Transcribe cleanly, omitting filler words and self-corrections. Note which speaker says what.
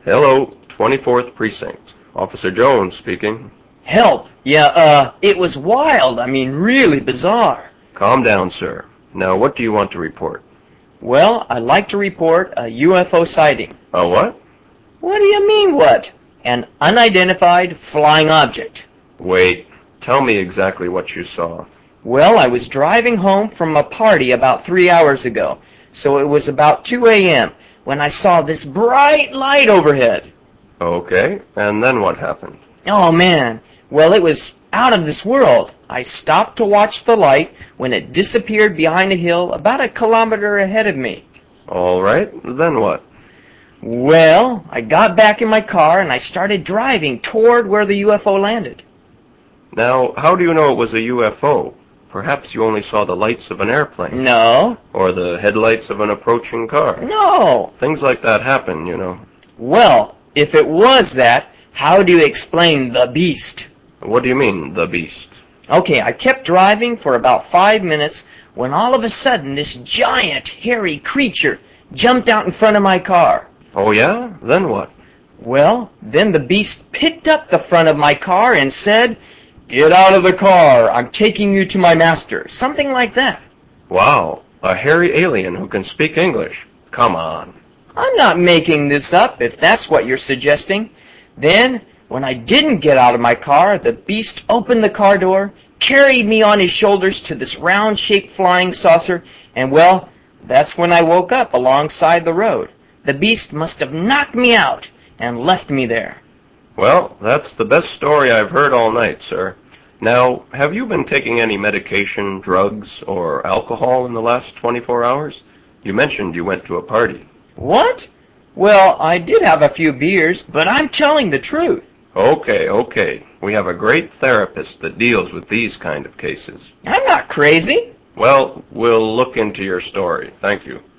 Speaker 1: Hello, 24th Precinct. Officer Jones speaking.
Speaker 2: Help! Yeah, it was wild. I mean, really bizarre.
Speaker 1: Calm down, sir. Now, what do you want to report?
Speaker 2: Well, I'd like to report a UFO sighting.
Speaker 1: A what?
Speaker 2: What do you mean, what? An unidentified flying object.
Speaker 1: Wait, tell me exactly what you saw.
Speaker 2: Well, I was driving home from a party about 3 hours ago, so it was about 2 a.m. when I saw this bright light overhead.
Speaker 1: Okay, and then what happened?
Speaker 2: Oh, man. Well, it was out of this world. I stopped to watch the light when it disappeared behind a hill about a kilometer ahead of me.
Speaker 1: All right, then what?
Speaker 2: Well, I got back in my car and I started driving toward where the UFO landed.
Speaker 1: Now, how do you know it was a UFO? Perhaps you only saw the lights of an airplane.
Speaker 2: No.
Speaker 1: Or the headlights of an approaching car.
Speaker 2: No.
Speaker 1: Things like that happen, you know.
Speaker 2: Well, if it was that, how do you explain the beast?
Speaker 1: What do you mean, the beast?
Speaker 2: Okay, I kept driving for about 5 minutes when all of a sudden this giant, hairy creature jumped out in front of my car.
Speaker 1: Oh yeah? Then what?
Speaker 2: Well, then the beast picked up the front of my car and said, "Get out of the car, I'm taking you to my master." Something like that.
Speaker 1: Wow, a hairy alien who can speak English. Come on.
Speaker 2: I'm not making this up, if that's what you're suggesting. Then, when I didn't get out of my car, the beast opened the car door, carried me on his shoulders to this round-shaped flying saucer, and, well, that's when I woke up alongside the road. The beast must have knocked me out and left me there.
Speaker 1: Well, that's the best story I've heard all night, sir. Now, have you been taking any medication, drugs, or alcohol in the last 24 hours? You mentioned you went to a party.
Speaker 2: What? Well, I did have a few beers, but I'm telling the truth.
Speaker 1: Okay. We have a great therapist that deals with these kind of cases.
Speaker 2: I'm not crazy.
Speaker 1: Well, we'll look into your story. Thank you.